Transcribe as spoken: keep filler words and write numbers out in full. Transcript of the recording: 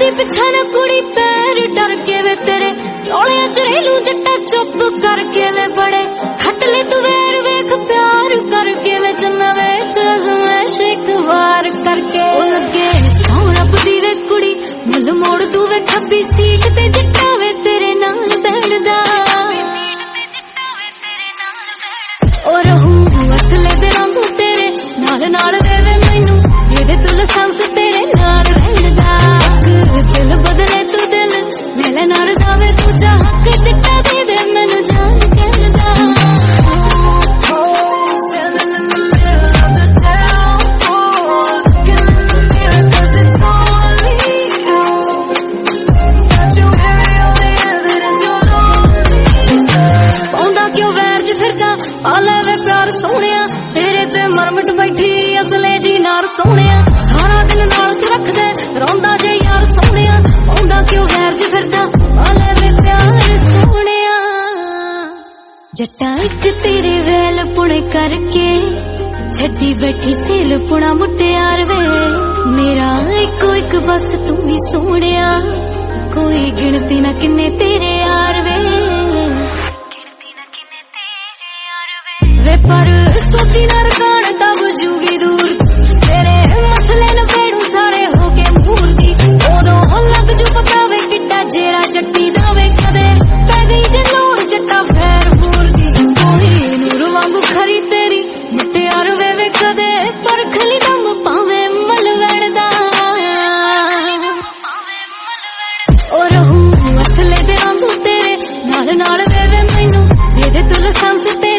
पिछा न कुड़ी पैर डर के वे तेरे रौलिया चरेलू जट्टा चुप करके वे बड़े खट ले तू वैर वेख प्यार करके वे चन्ना वे अज़मैश एक बार करके लगे सोना बुदी वे कुड़ी मुल मोड़ तू वे खब्बी सीट ते जट्टा वे तेरे नाल बैठदा ओ रहू असले दे रंग तेरे नाल नाल वे मैनू दे तू लसांस तेरे नाल रहदा दिल बदले तू दिल मेले नाल जावे तू चाहक चिट्टा दे दे मैनू जान कहदा पौंदा क्यों वैर च फिरदा आले वे प्यार सोहणिया तेरे ते मरमट बैठी असले जी नार सोहणिया सारा दिन नाल तू रख दे रोंदा जे यार सोहणिया पौंदा क्यों वैर च फिरदा आले वे प्यार सोहणिया जट्टा इक तेरे वैल पुणे करके छड्डी बैठी सेल पुणा मुटियार वे मेरा इको एक बस तू ही सोहणिया कोई गिनती ना किन्ने तेरे यार वे वे पर सोची ना रकान तब जूगी दूर तेरे मसले न पेड़ू सारे हो के मूर्ति ओदों लग जू पता वे किड्डा जेरा जट्टी दावे कदे पैदी जे लोड़ जट्टा फैर मूर्ति कोई नूर वांगू खरी तेरी मुटियार वे वे कदे पर खली दम पावे मल वड़दा ओ रहू असले दे रंग तेरे नाल नाल वे वे मैनू दे दे तू लसांस